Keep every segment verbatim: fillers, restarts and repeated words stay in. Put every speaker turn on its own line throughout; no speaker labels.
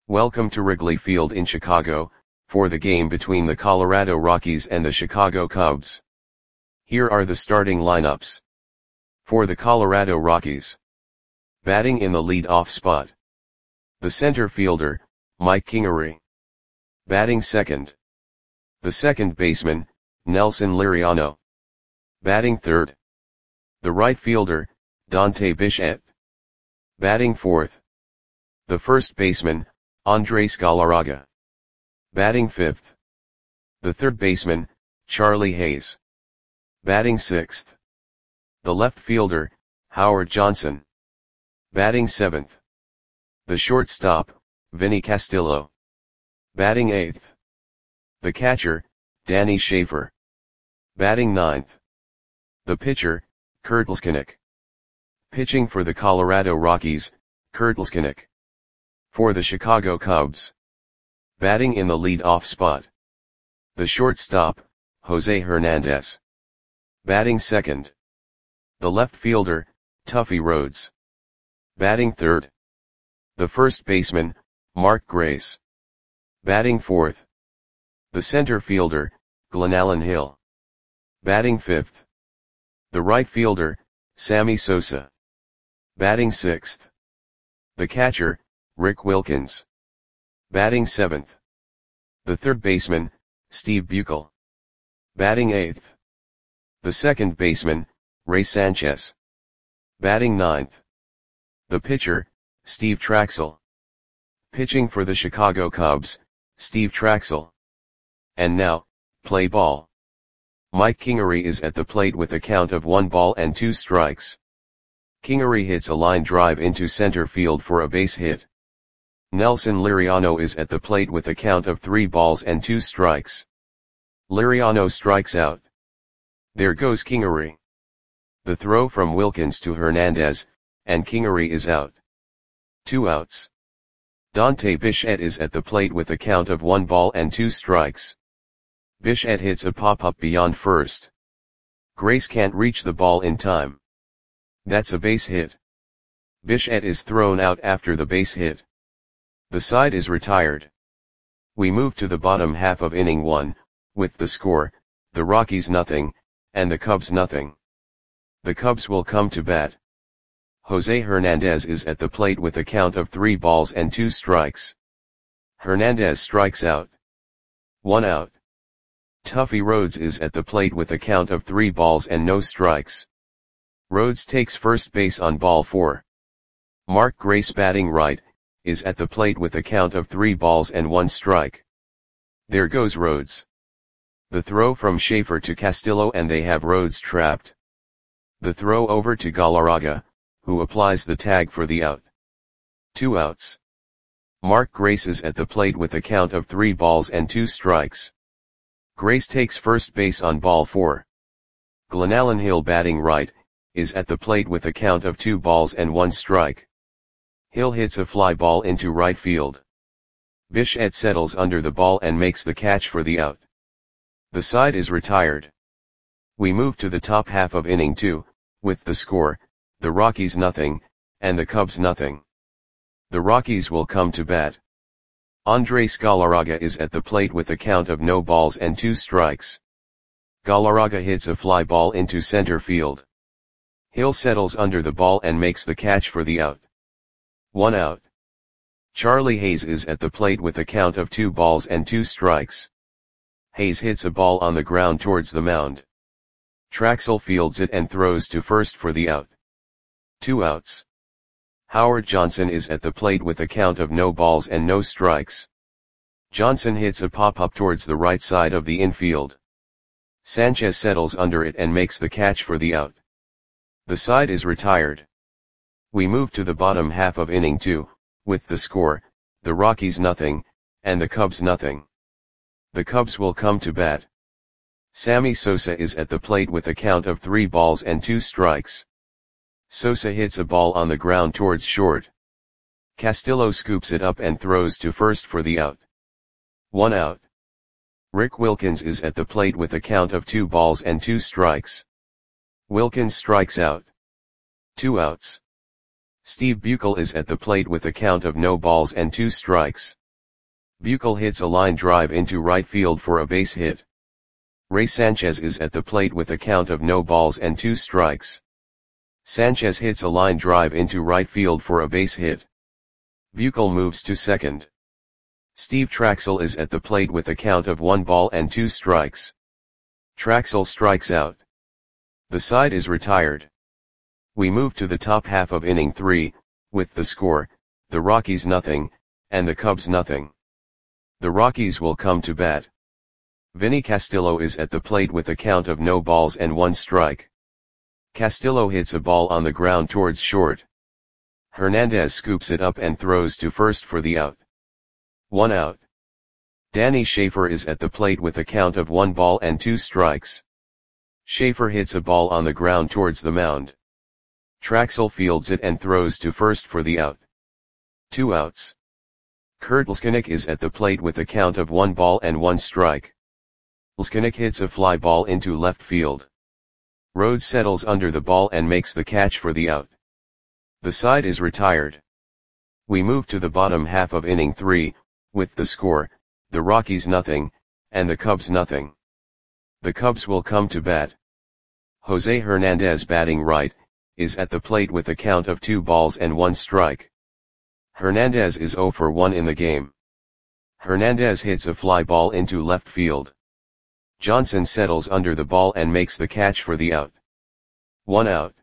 Welcome to Wrigley Field in Chicago, for the game between the Colorado Rockies and the Chicago Cubs. Here are the starting lineups. For the Colorado Rockies. Batting in the lead-off spot. The center fielder, Mike Kingery. Batting second. The second baseman, Nelson Liriano. Batting third. The right fielder, Dante Bichette. Batting fourth. The first baseman, Andres Galarraga. Batting fifth. The third baseman, Charlie Hayes. Batting sixth. The left fielder, Howard Johnson. Batting seventh. The shortstop, Vinny Castillo. Batting eighth. The catcher, Danny Schaefer. Batting ninth. The pitcher, Kurt Leskinick. Pitching for the Colorado Rockies, Kurt Leskinick. For the Chicago Cubs. Batting in the lead-off spot. The shortstop, Jose Hernandez. Batting second. The left fielder, Tuffy Rhodes. Batting third. The first baseman, Mark Grace. Batting fourth. The center fielder, Glenallen Hill. Batting fifth. The right fielder, Sammy Sosa. Batting sixth. The catcher, Rick Wilkins. Batting seventh. The third baseman, Steve Buechel. Batting eighth. The second baseman, Ray Sanchez. Batting ninth. The pitcher, Steve Trachsel. Pitching for the Chicago Cubs, Steve Trachsel. And now, play ball. Mike Kingery is at the plate with a count of one ball and two strikes. Kingery hits a line drive into center field for a base hit. Nelson Liriano is at the plate with a count of three balls and two strikes. Liriano strikes out. There goes Kingery. The throw from Wilkins to Hernandez, and Kingery is out. Two outs. Dante Bichette is at the plate with a count of one ball and two strikes. Bichette hits a pop-up beyond first. Grace can't reach the ball in time. That's a base hit. Bichette is thrown out after the base hit. The side is retired. We move to the bottom half of inning one, with the score, the Rockies nothing, and the Cubs nothing. The Cubs will come to bat. Jose Hernandez is at the plate with a count of three balls and two strikes. Hernandez strikes out. One out. Tuffy Rhodes is at the plate with a count of three balls and no strikes. Rhodes takes first base on ball four. Mark Grace, batting right, is at the plate with a count of three balls and one strike. There goes Rhodes. The throw from Schaefer to Castillo, and they have Rhodes trapped. The throw over to Galarraga, who applies the tag for the out. Two outs. Mark Grace is at the plate with a count of three balls and two strikes. Grace takes first base on ball four. Glenallen Hill, batting right, is at the plate with a count of two balls and one strike. Hill hits a fly ball into right field. Bichette settles under the ball and makes the catch for the out. The side is retired. We move to the top half of inning two, with the score, the Rockies nothing, and the Cubs nothing. The Rockies will come to bat. Andres Galarraga is at the plate with a count of no balls and two strikes. Galarraga hits a fly ball into center field. Hill settles under the ball and makes the catch for the out. One out. Charlie Hayes is at the plate with a count of two balls and two strikes. Hayes hits a ball on the ground towards the mound. Trachsel fields it and throws to first for the out. Two outs. Howard Johnson is at the plate with a count of no balls and no strikes. Johnson hits a pop-up towards the right side of the infield. Sanchez settles under it and makes the catch for the out. The side is retired. We move to the bottom half of inning two, with the score, the Rockies nothing, and the Cubs nothing. The Cubs will come to bat. Sammy Sosa is at the plate with a count of three balls and two strikes. Sosa hits a ball on the ground towards short. Castillo scoops it up and throws to first for the out. One out. Rick Wilkins is at the plate with a count of two balls and two strikes. Wilkins strikes out. Two outs. Steve Buechel is at the plate with a count of no balls and two strikes. Buechel hits a line drive into right field for a base hit. Ray Sanchez is at the plate with a count of no balls and two strikes. Sanchez hits a line drive into right field for a base hit. Buechel moves to second. Steve Traxel is at the plate with a count of one ball and two strikes. Traxel strikes out. The side is retired. We move to the top half of inning three, with the score, the Rockies nothing, and the Cubs nothing. The Rockies will come to bat. Vinny Castillo is at the plate with a count of no balls and one strike. Castillo hits a ball on the ground towards short. Hernandez scoops it up and throws to first for the out. One out. Danny Schaefer is at the plate with a count of one ball and two strikes. Schaefer hits a ball on the ground towards the mound. Traxel fields it and throws to first for the out. Two outs. Kurt Leskinick is at the plate with a count of one ball and one strike. Leskinick hits a fly ball into left field. Rhodes settles under the ball and makes the catch for the out. The side is retired. We move to the bottom half of inning three, with the score, the Rockies nothing, and the Cubs nothing. The Cubs will come to bat. Jose Hernandez, batting right, is at the plate with a count of two balls and one strike. Hernandez is zero for one in the game. Hernandez hits a fly ball into left field. Johnson settles under the ball and makes the catch for the out. One out.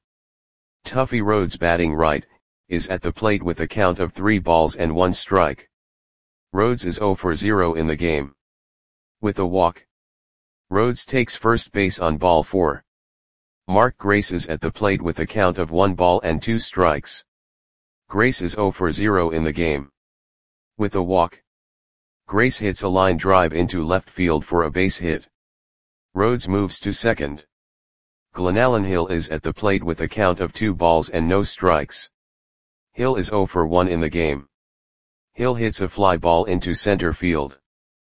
Tuffy Rhodes, batting right, is at the plate with a count of three balls and one strike. Rhodes is zero for zero in the game. With a walk. Rhodes takes first base on ball four. Mark Grace is at the plate with a count of one ball and two strikes. Grace is zero for zero in the game. With a walk. Grace hits a line drive into left field for a base hit. Rhodes moves to second. Glenallen Hill is at the plate with a count of two balls and no strikes. Hill is zero for one in the game. Hill hits a fly ball into center field.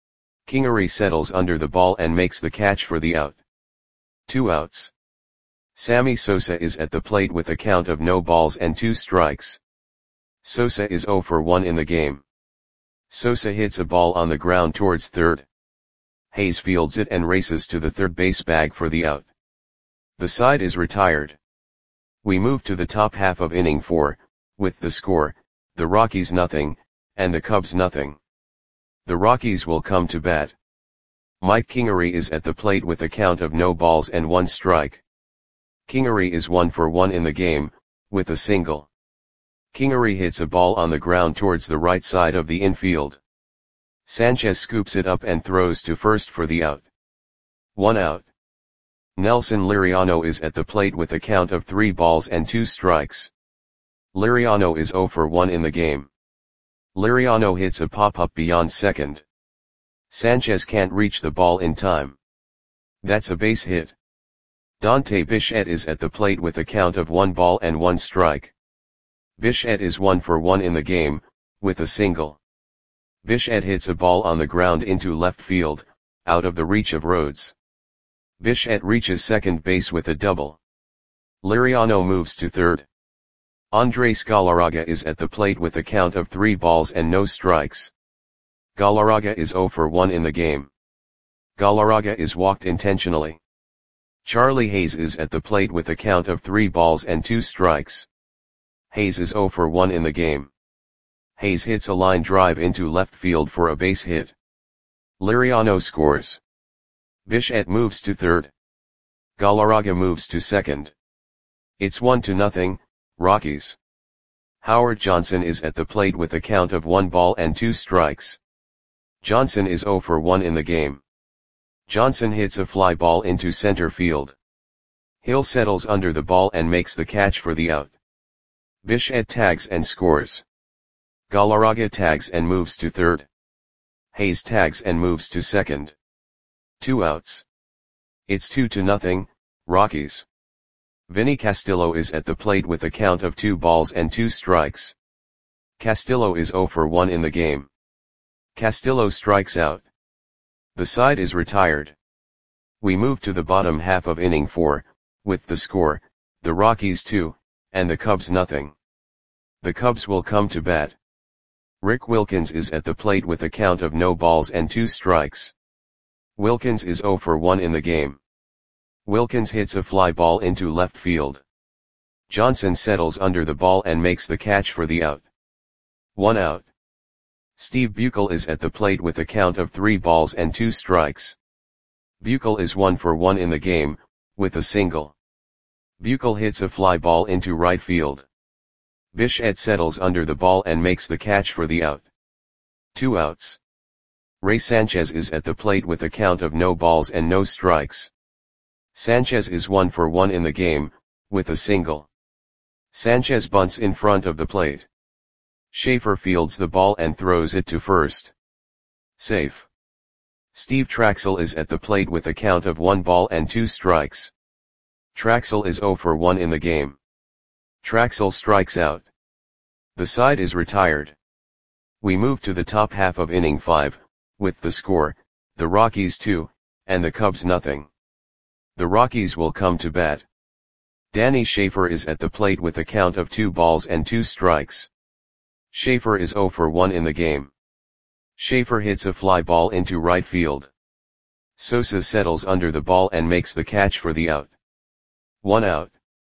Kingery settles under the ball and makes the catch for the out. Two outs. Sammy Sosa is at the plate with a count of no balls and two strikes. Sosa is zero for one in the game. Sosa hits a ball on the ground towards third. Hayes fields it and races to the third base bag for the out. The side is retired. We move to the top half of inning four, with the score, the Rockies nothing, and the Cubs nothing. The Rockies will come to bat. Mike Kingery is at the plate with a count of no balls and one strike. Kingery is one for one in the game, with a single. Kingery hits a ball on the ground towards the right side of the infield. Sanchez scoops it up and throws to first for the out. One out. Nelson Liriano is at the plate with a count of three balls and two strikes. Liriano is zero for one in the game. Liriano hits a pop-up beyond second. Sanchez can't reach the ball in time. That's a base hit. Dante Bichette is at the plate with a count of one ball and one strike. Bichette is one for one in the game, with a single. Bichette hits a ball on the ground into left field, out of the reach of Rhodes. Bichette reaches second base with a double. Liriano moves to third. Andres Galarraga is at the plate with a count of three balls and no strikes. Galarraga is zero for one in the game. Galarraga is walked intentionally. Charlie Hayes is at the plate with a count of three balls and two strikes. Hayes is zero for one in the game. Hayes hits a line drive into left field for a base hit. Liriano scores. Bichette moves to third. Galarraga moves to second. It's one to nothing, Rockies. Howard Johnson is at the plate with a count of one ball and two strikes. Johnson is zero for one in the game. Johnson hits a fly ball into center field. Hill settles under the ball and makes the catch for the out. Bichette tags and scores. Galarraga tags and moves to third. Hayes tags and moves to second. Two outs. It's two to nothing, Rockies. Vinny Castillo is at the plate with a count of two balls and two strikes. Castillo is zero for one in the game. Castillo strikes out. The side is retired. We move to the bottom half of inning four, with the score, the Rockies two, and the Cubs nothing. The Cubs will come to bat. Rick Wilkins is at the plate with a count of no balls and two strikes. Wilkins is oh for one in the game. Wilkins hits a fly ball into left field. Johnson settles under the ball and makes the catch for the out. One out. Steve Buechele is at the plate with a count of three balls and two strikes. Buechele is one for one in the game, with a single. Buechele hits a fly ball into right field. Bichette settles under the ball and makes the catch for the out. Two outs. Ray Sanchez is at the plate with a count of no balls and no strikes. Sanchez is one for one in the game, with a single. Sanchez bunts in front of the plate. Schaefer fields the ball and throws it to first. Safe. Steve Traxel is at the plate with a count of one ball and two strikes. Traxel is oh for one in the game. Traxel strikes out. The side is retired. We move to the top half of inning five, with the score, the Rockies two, and the Cubs nothing. The Rockies will come to bat. Danny Schaefer is at the plate with a count of two balls and two strikes. Schaefer is oh for one in the game. Schaefer hits a fly ball into right field. Sosa settles under the ball and makes the catch for the out. One out.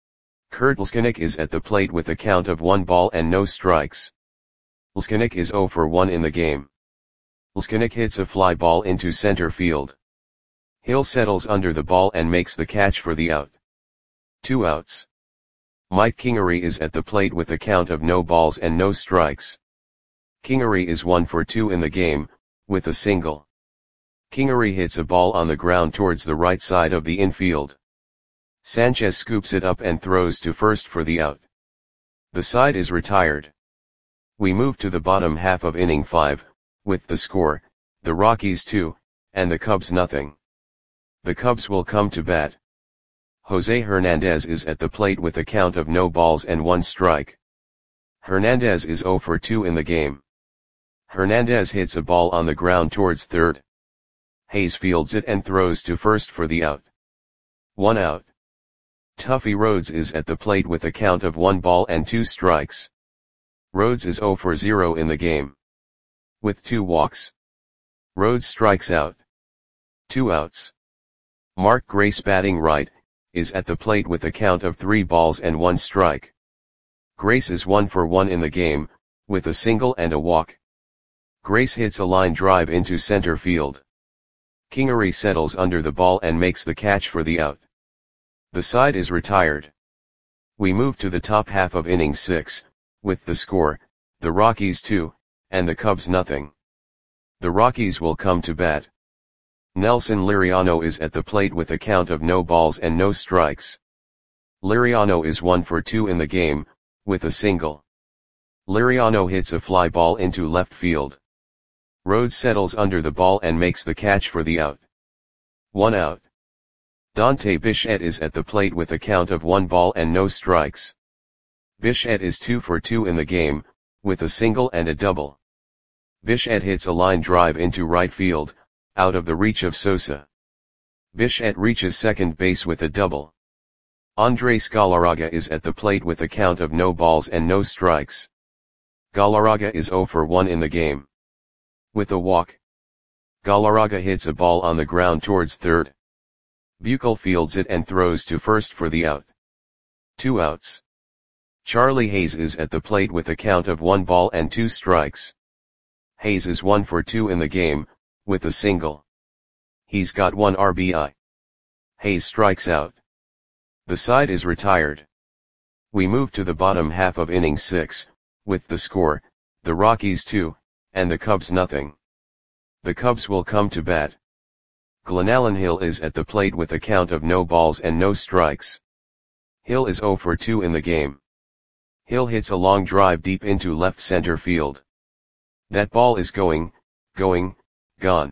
Kurt Plesac is at the plate with a count of one ball and no strikes. Plesac is oh for one in the game. Plesac hits a fly ball into center field. Hill settles under the ball and makes the catch for the out. Two outs. Mike Kingery is at the plate with a count of no balls and no strikes. Kingery is one for two in the game, with a single. Kingery hits a ball on the ground towards the right side of the infield. Sanchez scoops it up and throws to first for the out. The side is retired. We move to the bottom half of inning five, with the score, the Rockies two, and the Cubs nothing. The Cubs will come to bat. Jose Hernandez is at the plate with a count of no balls and one strike. Hernandez is oh for two in the game. Hernandez hits a ball on the ground towards third. Hayes fields it and throws to first for the out. One out. Tuffy Rhodes is at the plate with a count of one ball and two strikes. Rhodes is oh for zero in the game. With two walks. Rhodes strikes out. Two outs. Mark Grace, batting right, is at the plate with a count of three balls and one strike. Grace is one for one in the game, with a single and a walk. Grace hits a line drive into center field. Kingery settles under the ball and makes the catch for the out. The side is retired. We move to the top half of inning six, with the score, the Rockies two, and the Cubs nothing. The Rockies will come to bat. Nelson Liriano is at the plate with a count of no balls and no strikes. Liriano is one for two in the game, with a single. Liriano hits a fly ball into left field. Rhodes settles under the ball and makes the catch for the out. One out. Dante Bichette is at the plate with a count of one ball and no strikes. Bichette is two for two in the game, with a single and a double. Bichette hits a line drive into right field, out of the reach of Sosa. Bichette reaches second base with a double. Andres Galarraga is at the plate with a count of no balls and no strikes. Galarraga is oh for one in the game. With a walk. Galarraga hits a ball on the ground towards third. Buechele fields it and throws to first for the out. Two outs. Charlie Hayes is at the plate with a count of one ball and two strikes. Hayes is one for two in the game, with a single. He's got one R B I. Hayes strikes out. The side is retired. We move to the bottom half of inning six, with the score, the Rockies two, and the Cubs nothing. The Cubs will come to bat. Glenallen Hill is at the plate with a count of no balls and no strikes. Hill is oh for two in the game. Hill hits a long drive deep into left center field. That ball is going, going, gone.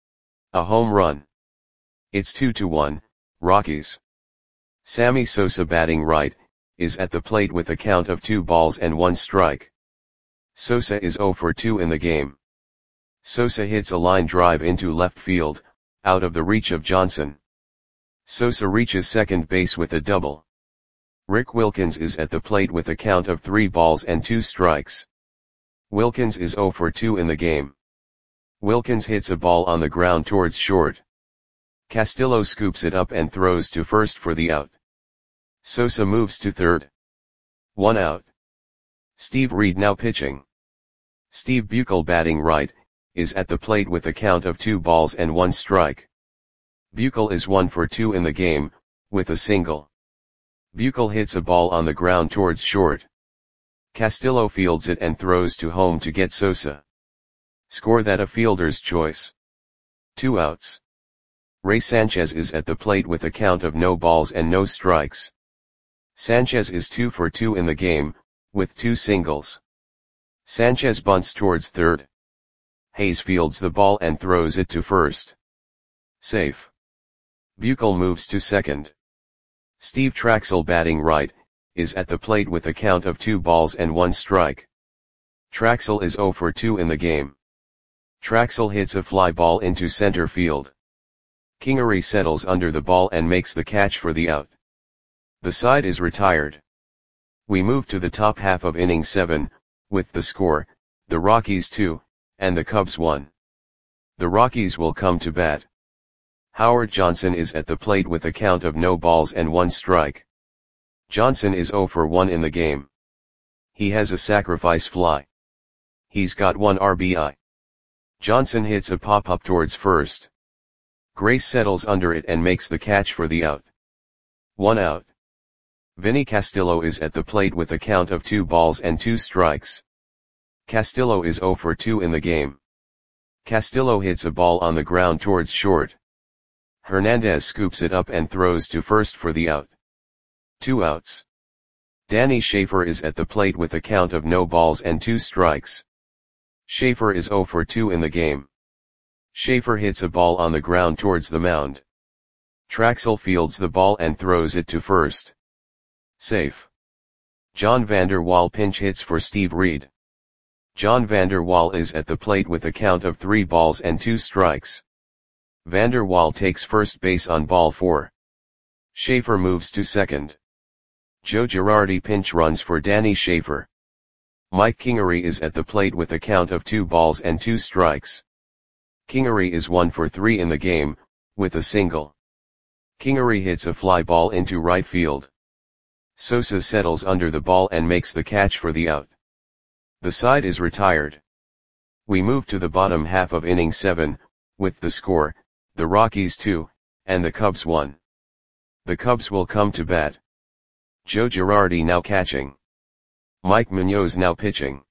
A home run. It's two to one, Rockies. Sammy Sosa, batting right, is at the plate with a count of two balls and one strike. Sosa is oh for two in the game. Sosa hits a line drive into left field, out of the reach of Johnson. Sosa reaches second base with a double. Rick Wilkins is at the plate with a count of three balls and two strikes. Wilkins is zero for two in the game. Wilkins hits a ball on the ground towards short. Castillo scoops it up and throws to first for the out. Sosa moves to third. One out. Steve Reed now pitching. Steve Buechel batting right, is at the plate with a count of two balls and one strike. Buechel is one for two in the game, with a single. Buechel hits a ball on the ground towards short. Castillo fields it and throws to home to get Sosa. Score that a fielder's choice. Two outs. Ray Sanchez is at the plate with a count of no balls and no strikes. Sanchez is two for two in the game, with two singles. Sanchez bunts towards third. Hayes fields the ball and throws it to first. Safe. Buechel moves to second. Steve Traxel batting right, is at the plate with a count of two balls and one strike. Traxel is zero for two in the game. Traxel hits a fly ball into center field. Kingery settles under the ball and makes the catch for the out. The side is retired. We move to the top half of inning seven, with the score, the Rockies two, and the Cubs one. The Rockies will come to bat. Howard Johnson is at the plate with a count of no balls and one strike. Johnson is zero for one in the game. He has a sacrifice fly. He's got one R B I. Johnson hits a pop-up towards first. Grace settles under it and makes the catch for the out. One out. Vinny Castillo is at the plate with a count of two balls and two strikes. Castillo is zero for two in the game. Castillo hits a ball on the ground towards short. Hernandez scoops it up and throws to first for the out. Two outs. Danny Schaefer is at the plate with a count of no balls and two strikes. Schaefer is zero for two in the game. Schaefer hits a ball on the ground towards the mound. Traxel fields the ball and throws it to first. Safe. John Vander Wal pinch hits for Steve Reed. John Vander Wal is at the plate with a count of three balls and two strikes. Vander Wal takes first base on ball four. Schaefer moves to second. Joe Girardi pinch runs for Danny Schaefer. Mike Kingery is at the plate with a count of two balls and two strikes. Kingery is one for three in the game, with a single. Kingery hits a fly ball into right field. Sosa settles under the ball and makes the catch for the out. The side is retired. We move to the bottom half of inning seven, with the score, the Rockies two, and the Cubs one. The Cubs will come to bat. Joe Girardi now catching. Mike Munoz now pitching.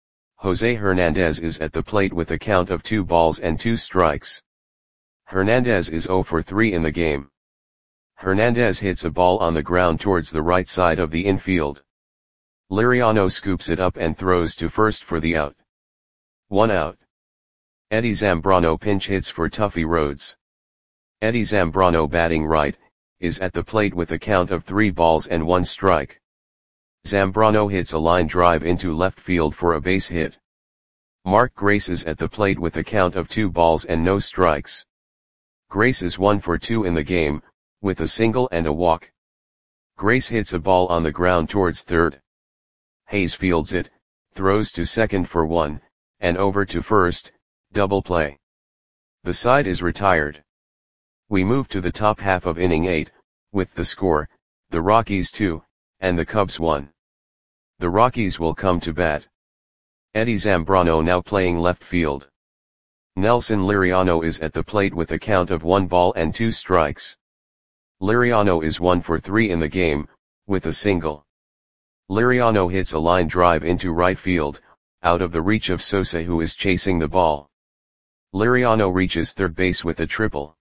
Jose Hernandez is at the plate with a count of two balls and two strikes. Hernandez is zero for three in the game. Hernandez hits a ball on the ground towards the right side of the infield. Liriano scoops it up and throws to first for the out. One out. Eddie Zambrano pinch hits for Tuffy Rhodes. Eddie Zambrano batting right, is at the plate with a count of three balls and one strike. Zambrano hits a line drive into left field for a base hit. Mark Grace is at the plate with a count of two balls and no strikes. Grace is one for two in the game, with a single and a walk. Grace hits a ball on the ground towards third. Hayes fields it, throws to second for one, and over to first, double play. The side is retired. We move to the top half of inning eight, with the score, the Rockies two, and the Cubs one. The Rockies will come to bat. Eddie Zambrano now playing left field. Nelson Liriano is at the plate with a count of one ball and two strikes. Liriano is one for three in the game, with a single. Liriano hits a line drive into right field, out of the reach of Sosa who is chasing the ball. Liriano reaches third base with a triple.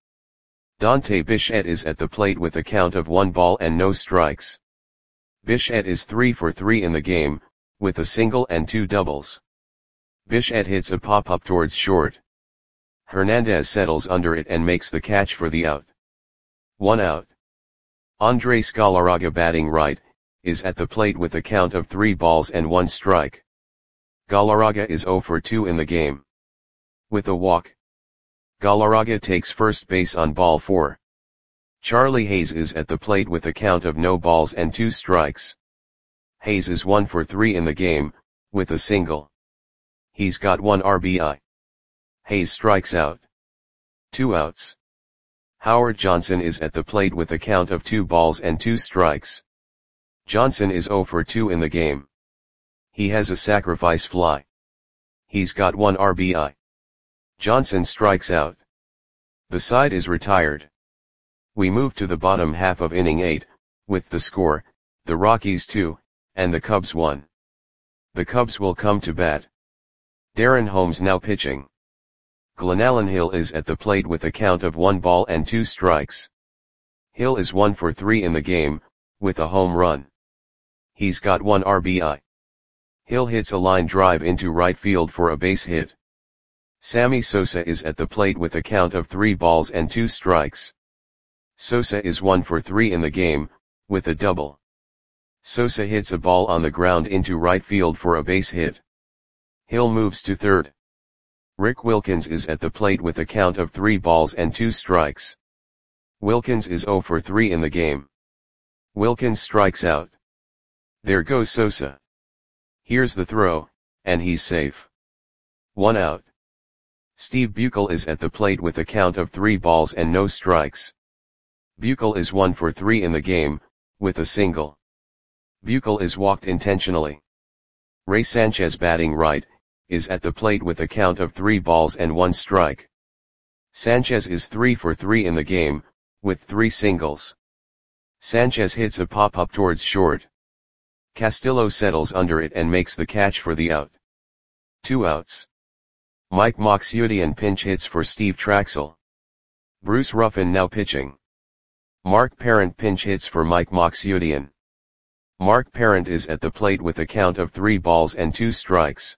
Dante Bichette is at the plate with a count of one ball and no strikes. Bichette is three for three in the game, with a single and two doubles. Bichette hits a pop-up towards short. Hernandez settles under it and makes the catch for the out. One out. Andres Galarraga batting right, is at the plate with a count of three balls and one strike. Galarraga is zero for two in the game. With a walk. Galarraga takes first base on ball four. Charlie Hayes is at the plate with a count of no balls and two strikes. Hayes is one for three in the game, with a single. He's got one R B I. Hayes strikes out. Two outs. Howard Johnson is at the plate with a count of two balls and two strikes. Johnson is zero for two in the game. He has a sacrifice fly. He's got one R B I. Johnson strikes out. The side is retired. We move to the bottom half of inning eight, with the score, the Rockies two, and the Cubs one. The Cubs will come to bat. Darren Holmes now pitching. Glenallen Hill is at the plate with a count of one ball and two strikes. Hill is one for three in the game, with a home run. He's got one R B I. Hill hits a line drive into right field for a base hit. Sammy Sosa is at the plate with a count of three balls and two strikes. Sosa is one for three in the game, with a double. Sosa hits a ball on the ground into right field for a base hit. Hill moves to third. Rick Wilkins is at the plate with a count of three balls and two strikes. Wilkins is zero for three in the game. Wilkins strikes out. There goes Sosa. Here's the throw, and he's safe. One out. Steve Buechel is at the plate with a count of three balls and no strikes. Buechel is one for three in the game, with a single. Buechel is walked intentionally. Ray Sanchez batting right, is at the plate with a count of three balls and one strike. Sanchez is three for three in the game, with three singles. Sanchez hits a pop-up towards short. Castillo settles under it and makes the catch for the out. Two outs. Mike Moxiudian pinch hits for Steve Traxel. Bruce Ruffin now pitching. Mark Parent pinch hits for Mike Moxiudian. Mark Parent is at the plate with a count of three balls and two strikes.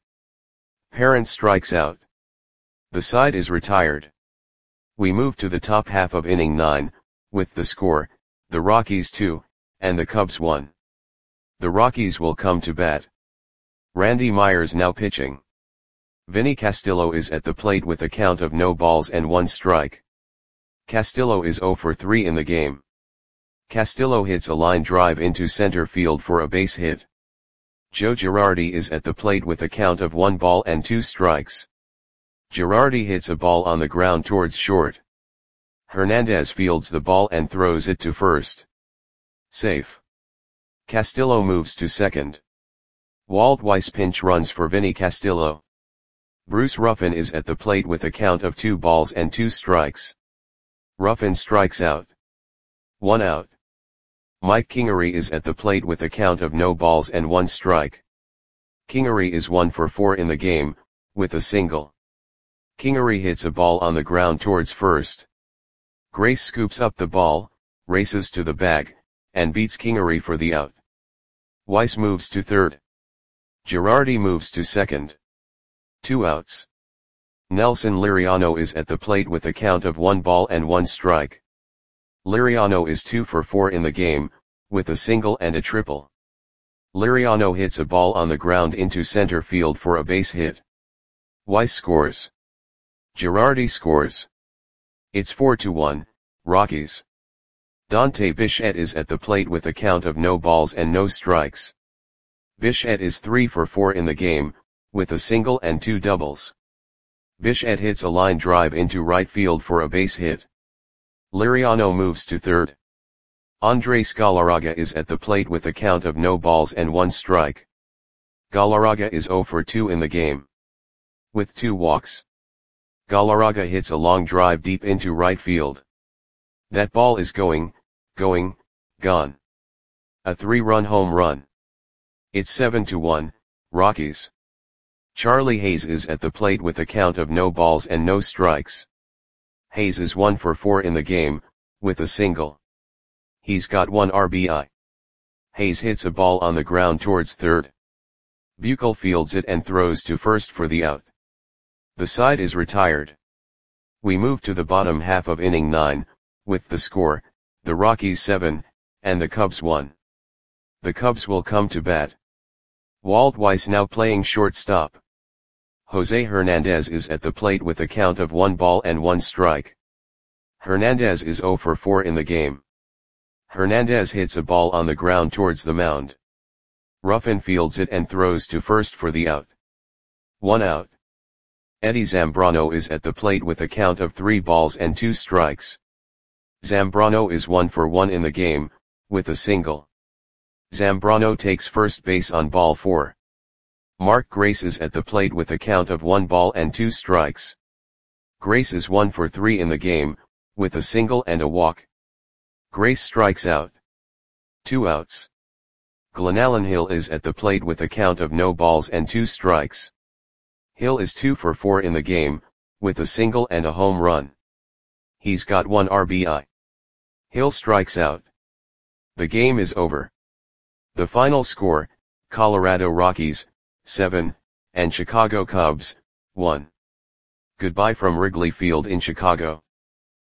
Parent strikes out. The side is retired. We move to the top half of inning nine, with the score, the Rockies two, and the Cubs one. The Rockies will come to bat. Randy Myers now pitching. Vinny Castillo is at the plate with a count of no balls and one strike. Castillo is zero for three in the game. Castillo hits a line drive into center field for a base hit. Joe Girardi is at the plate with a count of one ball and two strikes. Girardi hits a ball on the ground towards short. Hernandez fields the ball and throws it to first. Safe. Castillo moves to second. Walt Weiss pinch runs for Vinny Castillo. Bruce Ruffin is at the plate with a count of two balls and two strikes. Ruffin strikes out. One out. Mike Kingery is at the plate with a count of no balls and one strike. Kingery is one for four in the game, with a single. Kingery hits a ball on the ground towards first. Grace scoops up the ball, races to the bag, and beats Kingery for the out. Weiss moves to third. Girardi moves to second. Two outs. Nelson Liriano is at the plate with a count of one ball and one strike. Liriano is two for four in the game, with a single and a triple. Liriano hits a ball on the ground into center field for a base hit. Weiss scores. Girardi scores. It's four to one, Rockies. Dante Bichette is at the plate with a count of no balls and no strikes. Bichette is three for four in the game, with a single and two doubles. Bichette hits a line drive into right field for a base hit. Liriano moves to third. Andres Galarraga is at the plate with a count of no balls and one strike. Galarraga is zero for two in the game. With two walks. Galarraga hits a long drive deep into right field. That ball is going, going, gone. A three-run home run. It's seven to one, Rockies. Charlie Hayes is at the plate with a count of no balls and no strikes. Hayes is one for four in the game, with a single. He's got one R B I. Hayes hits a ball on the ground towards third. Buechel fields it and throws to first for the out. The side is retired. We move to the bottom half of inning nine, with the score, the Rockies seven, and the Cubs one. The Cubs will come to bat. Walt Weiss now playing shortstop. Jose Hernandez is at the plate with a count of one ball and one strike. Hernandez is zero for four in the game. Hernandez hits a ball on the ground towards the mound. Ruffin fields it and throws to first for the out. One out. Eddie Zambrano is at the plate with a count of three balls and two strikes. Zambrano is one for one in the game, with a single. Zambrano takes first base on ball four. Mark Grace is at the plate with a count of one ball and two strikes. Grace is one for three in the game, with a single and a walk. Grace strikes out. Two outs. Glenallen Hill is at the plate with a count of no balls and two strikes. Hill is two for four in the game, with a single and a home run. He's got one R B I. Hill strikes out. The game is over. The final score, Colorado Rockies, seven, and Chicago Cubs, one. Goodbye from Wrigley Field in Chicago.